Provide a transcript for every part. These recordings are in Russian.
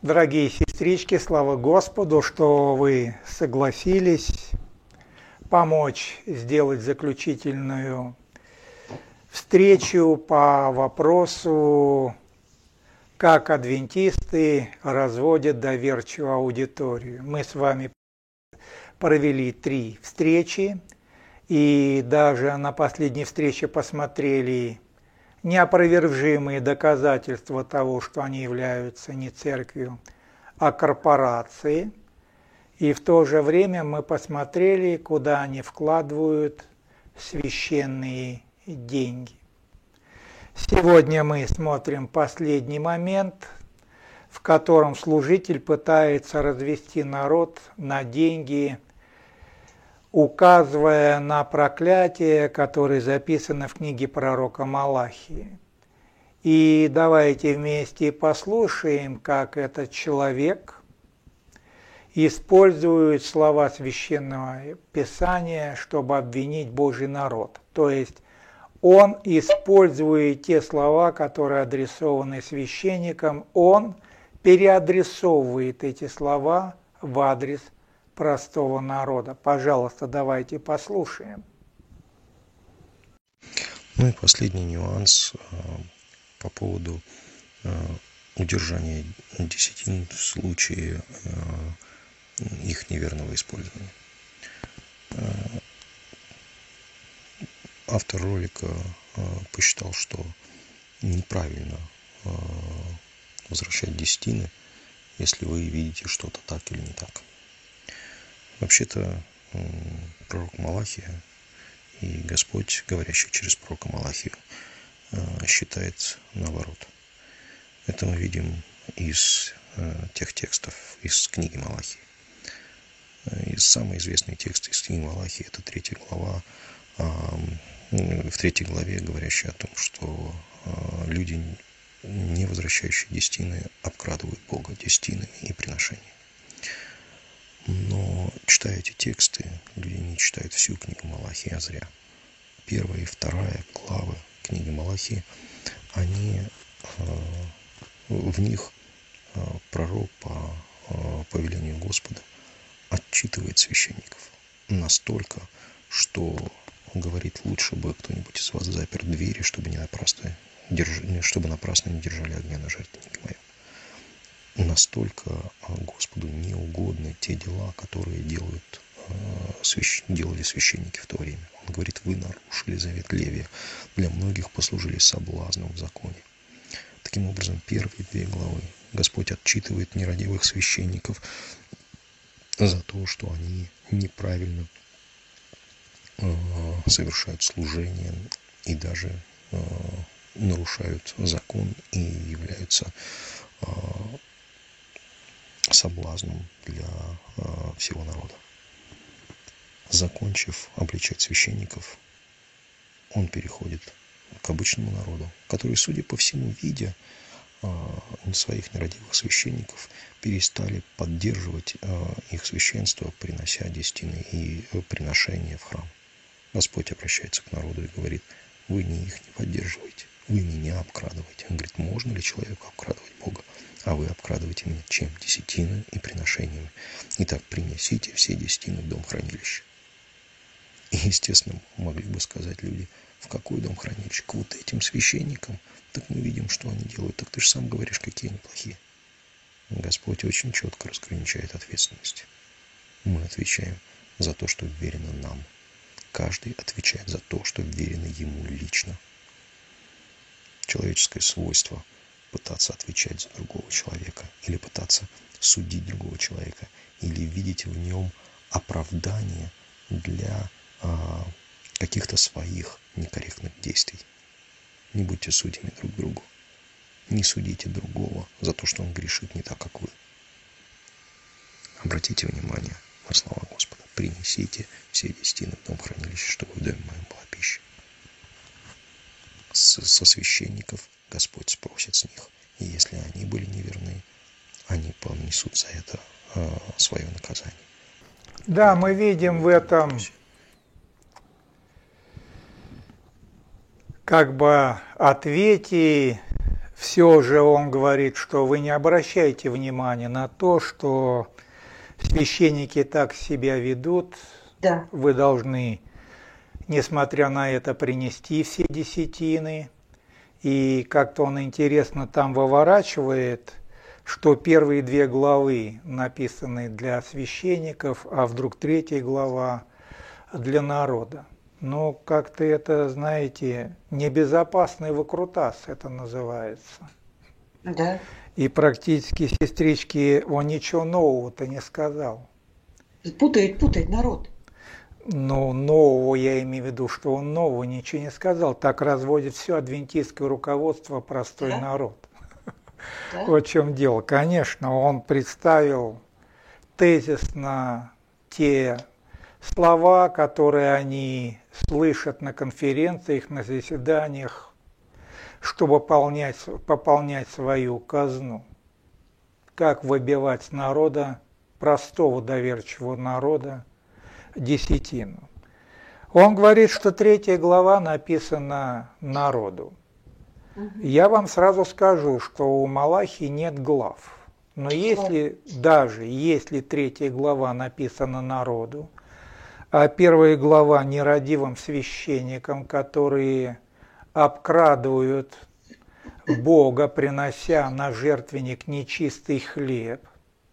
Дорогие сестрички, слава Господу, что вы согласились помочь сделать заключительную встречу по вопросу, как адвентисты разводят доверчивую аудиторию. Мы с вами провели 3 встречи, и даже на последней встрече посмотрели неопровержимые доказательства того, что они являются не церковью, а корпорацией. И в то же время мы посмотрели, куда они вкладывают священные деньги. Сегодня мы смотрим последний момент, в котором служитель пытается развести народ на деньги, указывая на проклятие, которое записано в книге пророка Малахии. И давайте вместе послушаем, как этот человек использует слова Священного Писания, чтобы обвинить Божий народ. То есть он использует те слова, которые адресованы священникам, он переадресовывает эти слова в адрес простого народа. Пожалуйста, давайте послушаем. Ну и последний нюанс по поводу удержания десятин в случае их неверного использования. Автор ролика посчитал, что неправильно возвращать десятины, если вы видите что-то так или не так. Вообще-то пророк Малахия и Господь, говорящий через пророка Малахию, считает наоборот. Это мы видим из тех текстов, из книги Малахии. И самый известный текст из книги Малахии – это 3 глава, в 3 главе, говорящая о том, что люди, не возвращающие десятины, обкрадывают Бога десятинами и приношениями. Но, читая эти тексты, люди не читают всю книгу Малахии, а зря. 1 и 2 главы книги Малахии, в них пророк по повелению Господа отчитывает священников настолько, что говорит, лучше бы кто-нибудь из вас запер двери, чтобы напрасно не держали огня на жертвеннике моем. Настолько Господу не угодны те дела, которые делали священники в то время. Он говорит, вы нарушили завет Левия, для многих послужили соблазном в законе. Таким образом, первые 2 главы Господь отчитывает нерадивых священников за то, что они неправильно совершают служение и даже нарушают закон и являются соблазном для всего народа. Закончив обличать священников, он переходит к обычному народу, который, судя по всему, видя своих нерадивых священников, перестали поддерживать их священство, принося десятины и приношения в храм. Господь обращается к народу и говорит, вы не их не поддерживаете, вы меня обкрадываете. Он говорит, можно ли человеку обкрадывать Бога? А вы обкрадываете меня чем? Десятиной и приношениями. Итак, принесите все десятины в дом хранилища. И, естественно, могли бы сказать люди, в какой дом хранилища? К вот этим священникам. Так мы видим, что они делают. Так ты же сам говоришь, какие они плохие. Господь очень четко разграничает ответственность. Мы отвечаем за то, что верено нам. Каждый отвечает за то, что верено ему лично. Человеческое свойство пытаться отвечать за другого человека, или пытаться судить другого человека, или видеть в нем оправдание для каких-то своих некорректных действий. Не будьте судьями друг другу. Не судите другого за то, что он грешит не так, как вы. Обратите внимание на слова Господа. Принесите все десятины в дом хранилища, чтобы в доме моем была пища. Со священников Господь спросит с них. И если они были неверны, они понесут за это свое наказание. Да, мы видим в этом как бы ответе все же он говорит, что вы не обращайте внимания на то, что священники так себя ведут. Да. Вы должны, несмотря на это, принести все десятины. И как-то он интересно там выворачивает, что первые 2 главы написаны для священников, а вдруг 3 глава для народа. Ну, как-то это, знаете, небезопасный выкрутас это называется. Да. И практически, сестрички, он ничего нового-то не сказал. Путает народ. Ну, нового я имею в виду, что он нового ничего не сказал. Так разводит все адвентистское руководство простой народ. Да? Вот в чем дело. Конечно, он представил тезисно те слова, которые они слышат на конференциях, на заседаниях, чтобы пополнять свою казну. Как выбивать с народа, простого доверчивого народа, десятину. Он говорит, что 3 глава написана народу. Я вам сразу скажу, что у Малахии нет глав. Но даже если 3 глава написана народу, а 1 глава нерадивым священникам, которые обкрадывают Бога, принося на жертвенник нечистый хлеб,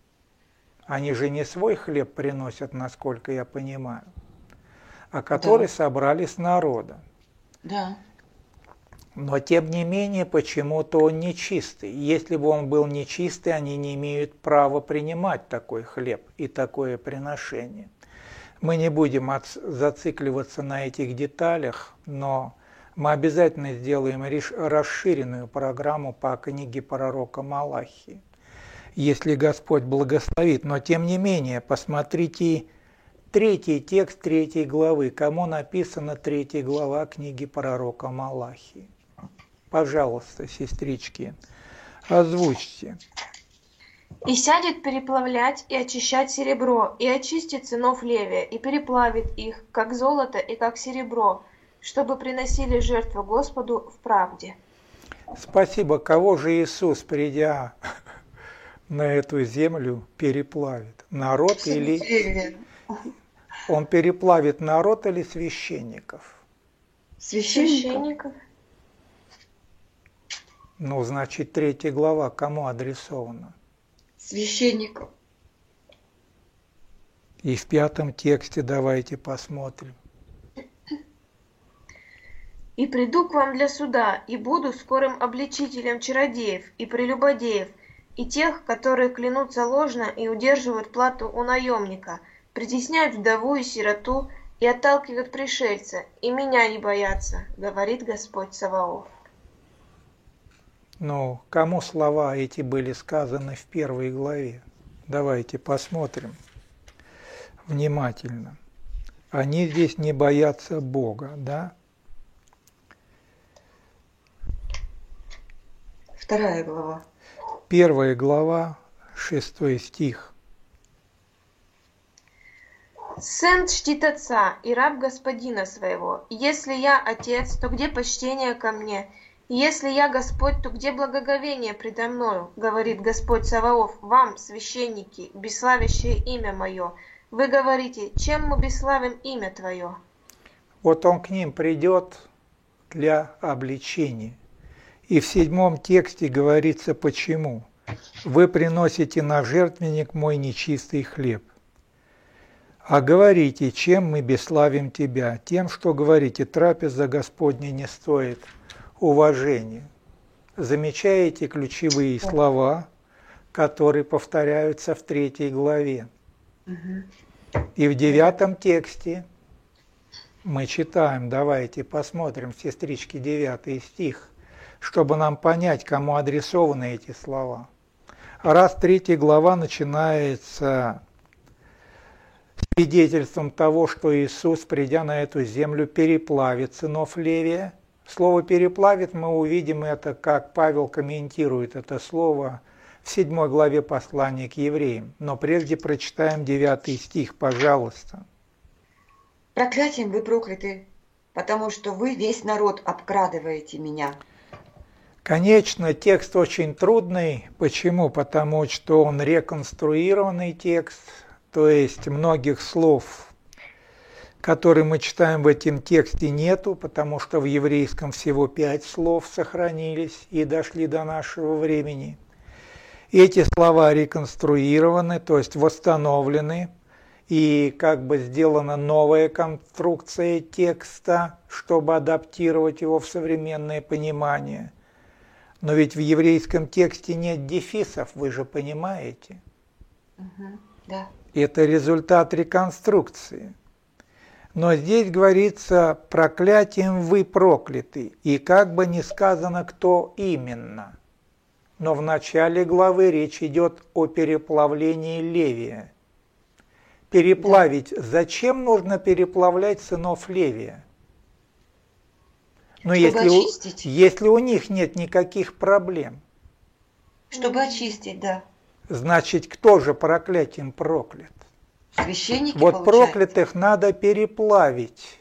они же не свой хлеб приносят, насколько я понимаю, а который собрали с народа. Да. Но тем не менее, почему-то он нечистый. Если бы он был нечистый, они не имеют права принимать такой хлеб и такое приношение. Мы не будем зацикливаться на этих деталях, но мы обязательно сделаем расширенную программу по книге пророка Малахии, если Господь благословит. Но тем не менее, посмотрите 3 текст 3 главы. Кому написана 3 глава книги пророка Малахии? Пожалуйста, сестрички, озвучьте. «И сядет переплавлять и очищать серебро, и очистит сынов Левия, и переплавит их, как золото и как серебро, чтобы приносили жертву Господу в правде». Спасибо. Кого же Иисус, придя на эту землю, переплавит? Народ или... Он переплавит народ или священников? Священников. Ну, значит, 3 глава кому адресована? Священников. И в 5 тексте давайте посмотрим. «И приду к вам для суда, и буду скорым обличителем чародеев и прелюбодеев, и тех, которые клянутся ложно и удерживают плату у наемника, притесняют вдову и сироту и отталкивают пришельца, и меня не боятся, говорит Господь Саваоф». Ну, кому слова эти были сказаны в 1 главе? Давайте посмотрим внимательно. Они здесь не боятся Бога, да? 2 глава. 1 глава, 6 стих. «Сын чтит отца и раб господина своего. Если я отец, то где почтение ко мне? Если я Господь, то где благоговение предо мною? Говорит Господь Саваоф, вам, священники, бесславящее имя мое. Вы говорите, чем мы бесславим имя твое?» Вот он к ним придет для обличения. И в 7 тексте говорится почему. «Вы приносите на жертвенник мой нечистый хлеб». А говорите, чем мы бесславим тебя? Тем, что говорите, трапеза Господня не стоит уважения. Замечаете ключевые слова, которые повторяются в 3 главе. И в 9 тексте мы читаем, давайте посмотрим, сестрички, 9 стих, чтобы нам понять, кому адресованы эти слова. Раз 3 глава начинается свидетельством того, что Иисус, придя на эту землю, переплавит сынов Левия. Слово «переплавит» мы увидим это, как Павел комментирует это слово в 7 главе послания к евреям. Но прежде прочитаем 9 стих, пожалуйста. «Проклятием вы прокляты, потому что вы весь народ обкрадываете меня». Конечно, текст очень трудный. Почему? Потому что он реконструированный текст, то есть многих слов, которые мы читаем в этом тексте, нету, потому что в еврейском всего 5 слов сохранились и дошли до нашего времени. Эти слова реконструированы, то есть восстановлены, и как бы сделана новая конструкция текста, чтобы адаптировать его в современное понимание. Но ведь в еврейском тексте нет дефисов, вы же понимаете? Да. Это результат реконструкции. Но здесь говорится: проклятием вы прокляты, и как бы не сказано, кто именно. Но в начале главы речь идет о переплавлении Левия. Переплавить. Да. Зачем нужно переплавлять сынов Левия? Но если у них нет никаких проблем. Чтобы очистить, да. Значит, кто же проклятием проклят? Священники, вот проклятых надо переплавить.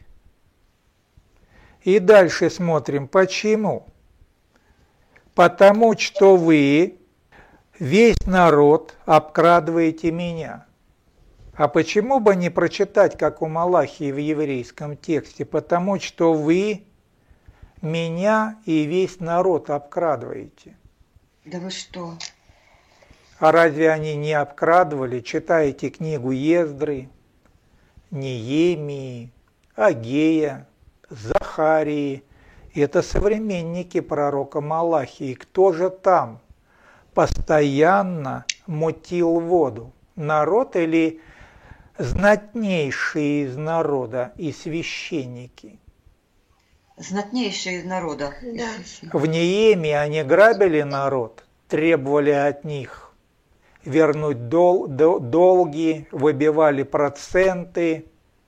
И дальше смотрим, почему. Потому что вы, весь народ, обкрадываете меня. А почему бы не прочитать, как у Малахии в еврейском тексте? Потому что вы меня и весь народ обкрадываете. Да вы что? А разве они не обкрадывали? Читаете книгу Ездры, Неемии, Агея, Захарии. Это современники пророка Малахии. Кто же там постоянно мутил воду? Народ или знатнейшие из народа и священники? Знатнейшие из народа. Да. В Неемии они грабили народ, требовали от них вернуть долги, выбивали проценты.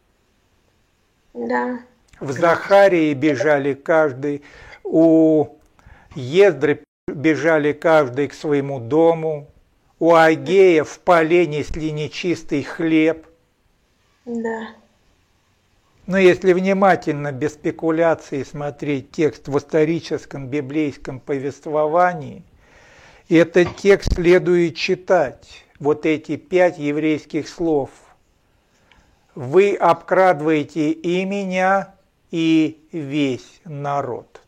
Да. В Захарии бежали каждый, у Ездры бежали каждый к своему дому, у Агея в поле несли нечистый хлеб. Да. Но если внимательно, без спекуляций смотреть текст в историческом библейском повествовании, этот текст следует читать. Вот эти 5 еврейских слов. Вы обкрадываете и меня, и весь народ.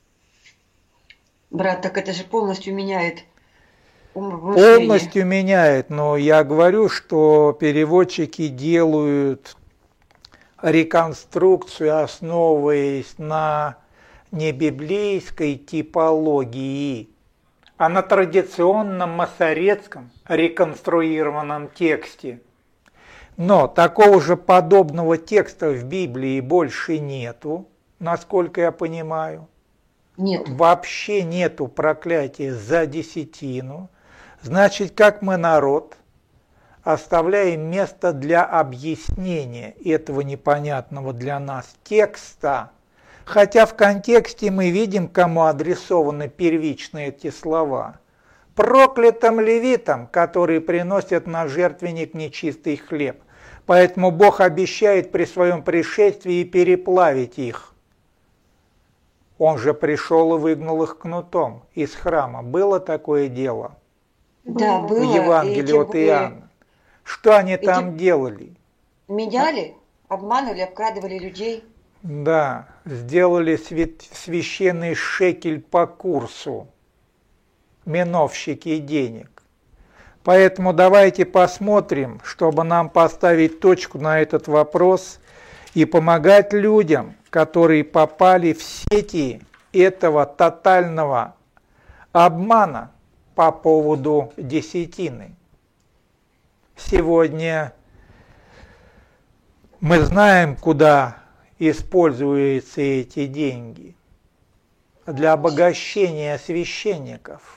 Брат, так это же полностью меняет мышление. Полностью меняет, но я говорю, что переводчики делают реконструкцию, основываясь на не библейской типологии, а на традиционном масоретском реконструированном тексте. Но такого же подобного текста в Библии больше нету, насколько я понимаю. Нет. Вообще нету проклятия за десятину. Значит, как мы народ, оставляем место для объяснения этого непонятного для нас текста, хотя в контексте мы видим, кому адресованы первичные эти слова. Проклятым левитам, которые приносят на жертвенник нечистый хлеб. Поэтому Бог обещает при своем пришествии переплавить их. Он же пришел и выгнал их кнутом из храма. Было такое дело? Да, было. В Евангелии от Иоанна. Что они там делали? Меняли, обманывали, обкрадывали людей. Да, сделали священный шекель по курсу. Меновщики денег. Поэтому давайте посмотрим, чтобы нам поставить точку на этот вопрос и помогать людям, которые попали в сети этого тотального обмана по поводу десятины. Сегодня мы знаем, куда используются эти деньги. Для обогащения священников,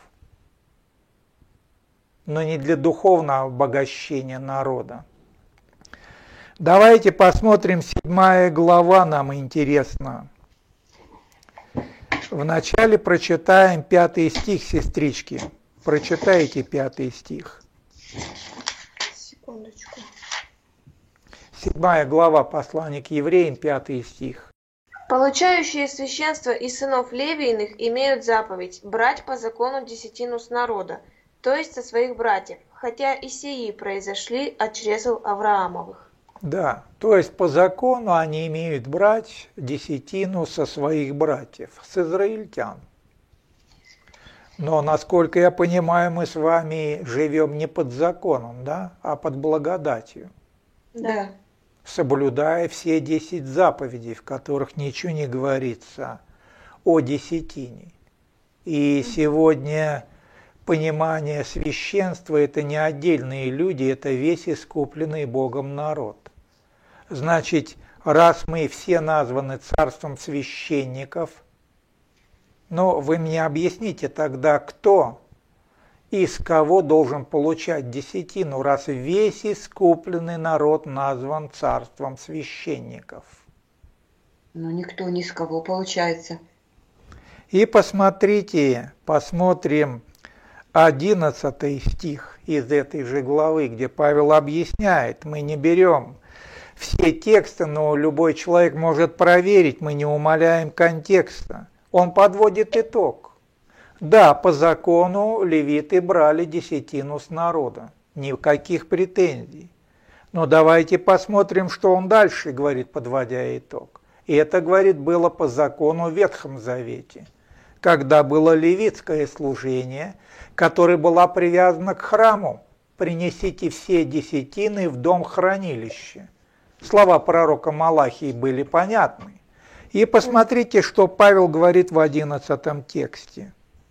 но не для духовного обогащения народа. Давайте посмотрим 7 глава, нам интересно. Вначале прочитаем 5 стих, сестрички. Прочитайте 5 стих. Секундочку. 7 глава, послание к евреям, 5 стих. Получающие священство из сынов Левииных имеют заповедь брать по закону десятину с народа, то есть со своих братьев, хотя и сии произошли от чресл Авраамовых. Да, то есть по закону они имеют брать десятину со своих братьев, с израильтян. Но, насколько я понимаю, мы с вами живем не под законом, да, а под благодатью, Да. соблюдая все 10 заповедей, в которых ничего не говорится о десятине. И сегодня понимание священства – это не отдельные люди, это весь искупленный Богом народ. Значит, раз мы все названы царством священников, но вы мне объясните тогда, кто из кого должен получать десятину, раз весь искупленный народ назван царством священников. Но никто ни с кого получается. И посмотрите, посмотрим 11 стих из этой же главы, где Павел объясняет, мы не берем все тексты, но любой человек может проверить, мы не умаляем контекста. Он подводит итог. Да, по закону левиты брали десятину с народа, никаких претензий. Но давайте посмотрим, что он дальше говорит, подводя итог. И это, говорит, было по закону в Ветхом Завете, когда было левитское служение, которое было привязано к храму. «Принесите все десятины в дом хранилища». Слова пророка Малахии были понятны. И посмотрите, что Павел говорит в 11 тексте.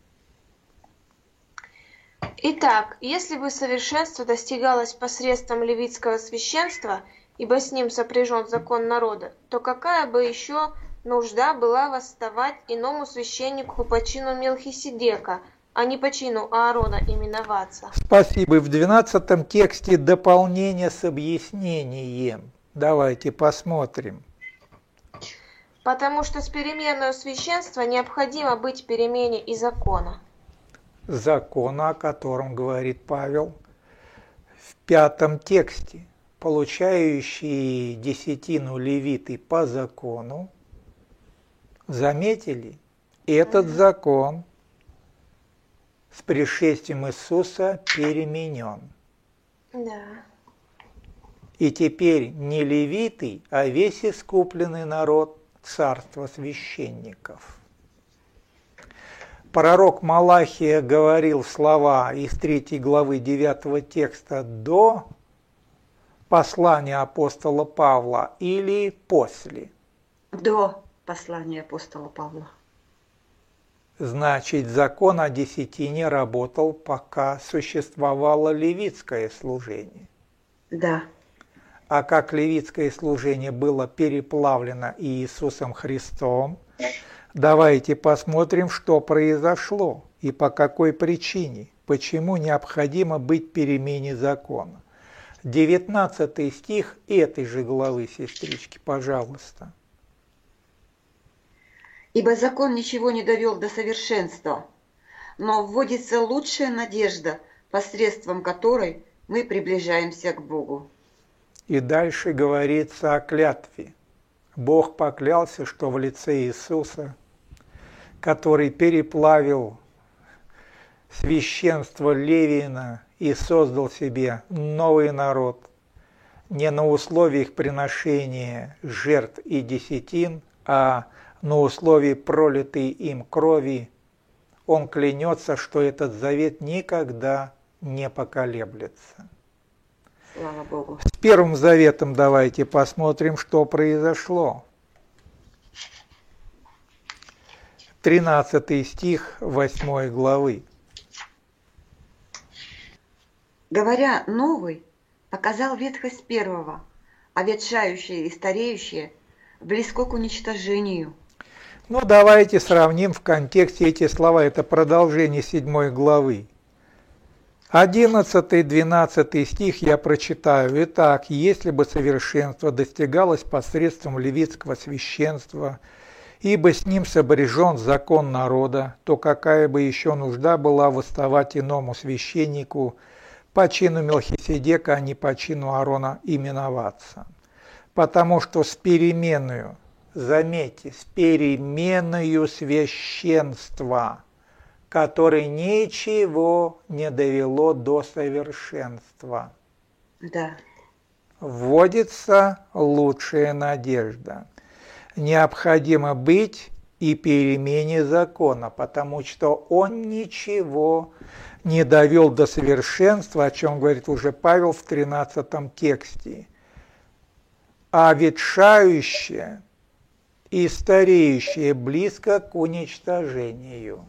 Итак, если бы совершенство достигалось посредством левитского священства, ибо с ним сопряжен закон народа, то какая бы еще нужда была восставать иному священнику по чину Мелхиседека, а не по чину Аарона именоваться? Спасибо. И в 12 тексте дополнение с объяснением. Давайте посмотрим. Потому что с переменою священства необходимо быть перемене и закона. Закона, о котором говорит Павел в 5 тексте. Получающие десятину левиты по закону, заметили, этот закон с пришествием Иисуса переменен. Да. И теперь не левиты, а весь искупленный народ царства священников. Пророк Малахия говорил слова из 3 главы 9 текста до послания апостола Павла или после? До послания апостола Павла. Значит, закон о десятине работал, пока существовало левитское служение. Да. А как левитское служение было переплавлено Иисусом Христом, давайте посмотрим, что произошло и по какой причине, почему необходимо быть перемене закона. 19 стих этой же главы, сестрички, пожалуйста. Ибо закон ничего не довел до совершенства, но вводится лучшая надежда, посредством которой мы приближаемся к Богу. И дальше говорится о клятве. Бог поклялся, что в лице Иисуса, который переплавил священство Левиина и создал себе новый народ, не на условиях приношения жертв и десятин, а на условии пролитой им крови, он клянется, что этот завет никогда не поколеблется. Слава Богу. С Первым Заветом давайте посмотрим, что произошло. 13 стих 8 главы. Говоря «новый», показал ветхость первого, а ветшающее и стареющее близко к уничтожению. Ну, давайте сравним в контексте эти слова. Это продолжение 7 главы. 11-12 стих я прочитаю. Итак, если бы совершенство достигалось посредством левитского священства, ибо с ним собрежен закон народа, то какая бы еще нужда была восставать иному священнику по чину Мелхиседека, а не по чину Аарона именоваться? Потому что с переменную заметьте, с переменою священства, которое ничего не довело до совершенства. Да. Вводится лучшая надежда. Необходимо быть и перемене закона, потому что он ничего не довел до совершенства, о чем говорит уже Павел в 13 тексте. А ветшающее и стареющее близко к уничтожению.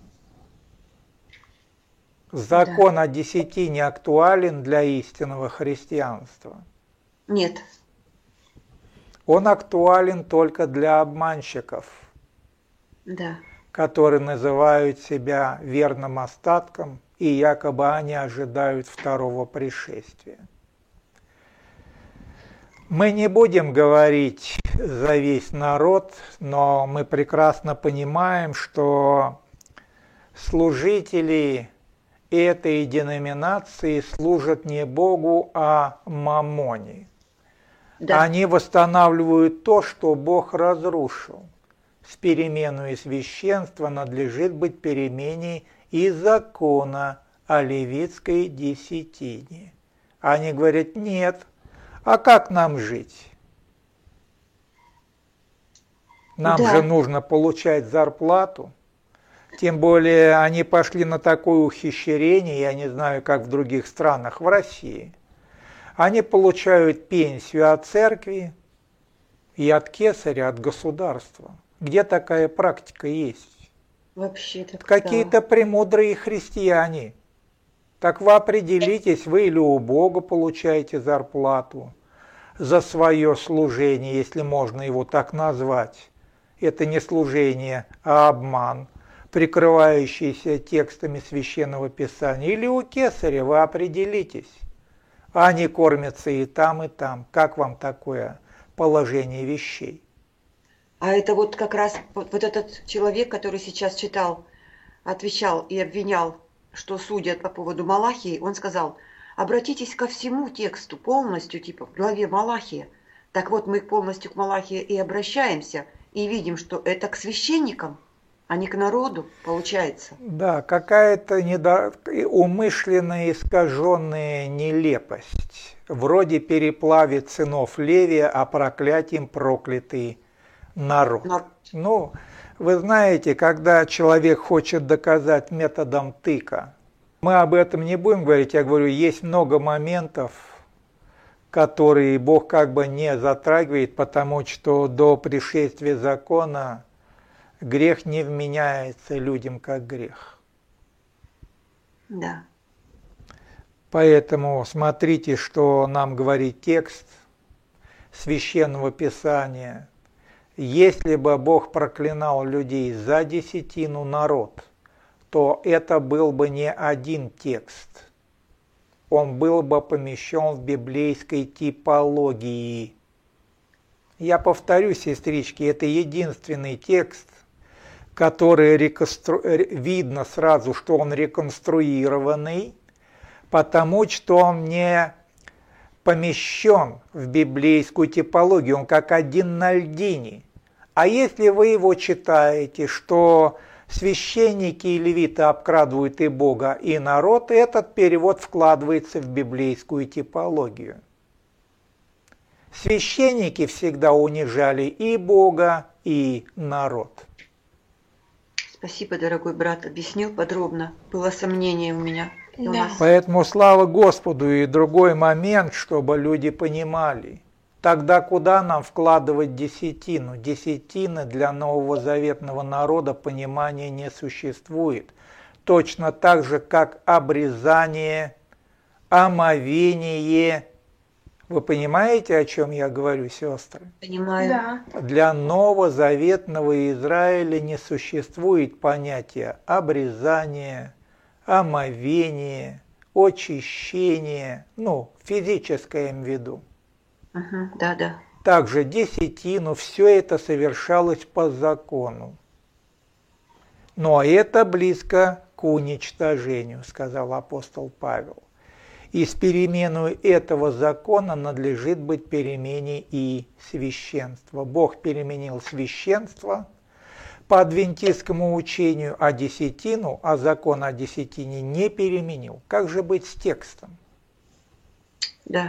Закон о десятине актуален для истинного христианства? Нет. Он актуален только для обманщиков, Да. которые называют себя верным остатком, и якобы они ожидают второго пришествия. Мы не будем говорить за весь народ, но мы прекрасно понимаем, что служители этой деноминации служат не Богу, а маммоне. Да. Они восстанавливают то, что Бог разрушил. С переменой священства надлежит быть перемене и закона о левитской десятине. Они говорят: нет, а как нам жить? Нам же нужно получать зарплату. Тем более они пошли на такое ухищрение, я не знаю, как в других странах, в России. Они получают пенсию от церкви и от кесаря, от государства. Где такая практика есть? Вообще-то. Какие-то премудрые христиане. Так вы определитесь, вы или у Бога получаете зарплату за свое служение, если можно его так назвать. Это не служение, а обман, прикрывающийся текстами Священного Писания. Или у кесаря, вы определитесь. Они кормятся и там, и там. Как вам такое положение вещей? А это вот как раз вот этот человек, который сейчас читал, отвечал и обвинял, что судят по поводу Малахии, он сказал: обратитесь ко всему тексту полностью, типа в главе Малахия. Так вот, мы полностью к Малахии и обращаемся, и видим, что это к священникам, а не к народу, получается. Да, какая-то умышленная искаженная нелепость. Вроде переплавит сынов Левия, а проклятием проклятый народ. Ну, вы знаете, когда человек хочет доказать методом тыка, мы об этом не будем говорить, я говорю, есть много моментов, которые Бог как бы не затрагивает, потому что до пришествия закона грех не вменяется людям как грех. Да. Поэтому смотрите, что нам говорит текст Священного Писания. Если бы Бог проклинал людей за десятину народ, то это был бы не один текст. Он был бы помещен в библейской типологии. Я повторю, сестрички, это единственный текст, который видно сразу, что он реконструированный, потому что он не помещен в библейскую типологию, он как один на льдине. А если вы его читаете, что священники и левиты обкрадывают и Бога, и народ, этот перевод вкладывается в библейскую типологию. Священники всегда унижали и Бога, и народ. Спасибо, дорогой брат, объяснил подробно. Было сомнение у меня. Да. Поэтому слава Господу, и другой момент, чтобы люди понимали. Тогда куда нам вкладывать десятину? Десятины для новозаветного народа понимания не существует. Точно так же, как обрезание, омовение. Вы понимаете, о чем я говорю, сестры? Понимаю. Да. Для новозаветного Израиля не существует понятия обрезания, омовение, очищение, физическое им в виду. Да. Также десятину, все это совершалось по закону. Но это близко к уничтожению, сказал апостол Павел. И с переменой этого закона надлежит быть перемене и священства. Бог переменил священство по адвентистскому учению, а десятину, а закон о десятине не переменил. Как же быть с текстом? Да.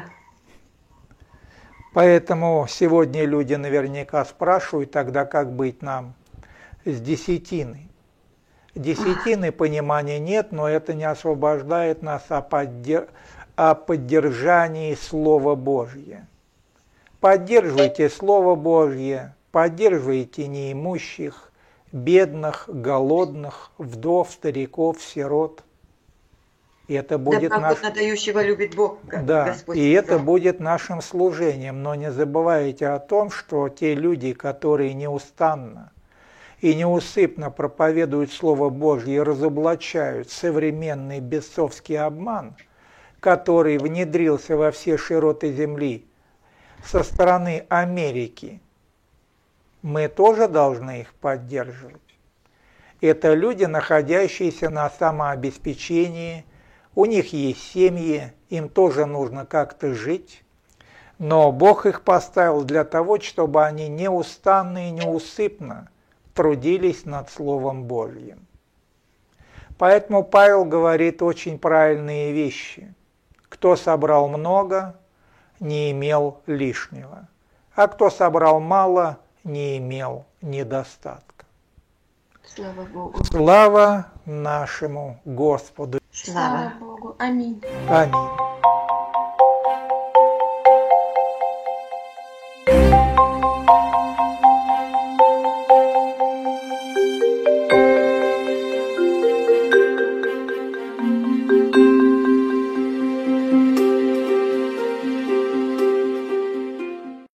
Поэтому сегодня люди наверняка спрашивают, тогда как быть нам с десятиной. Десятины понимания нет, но это не освобождает нас о поддержании Слова Божьего. Поддерживайте Слово Божье, поддерживайте неимущих, бедных, голодных, вдов, стариков, сирот. И это будет дающего любит Бог, да, Господь и сказал. это будет нашим служением. Но не забывайте о том, что те люди, которые неустанно и неусыпно проповедуют Слово Божье и разоблачают современный бесовский обман, который внедрился во все широты земли со стороны Америки, мы тоже должны их поддерживать. Это люди, находящиеся на самообеспечении, у них есть семьи, им тоже нужно как-то жить, но Бог их поставил для того, чтобы они неустанно и неусыпно трудились над Словом Божьим. Поэтому Павел говорит очень правильные вещи. Кто собрал много, не имел лишнего, а кто собрал мало, не имел недостатка. Слава Богу. Слава нашему Господу. Слава Богу. Аминь. Аминь.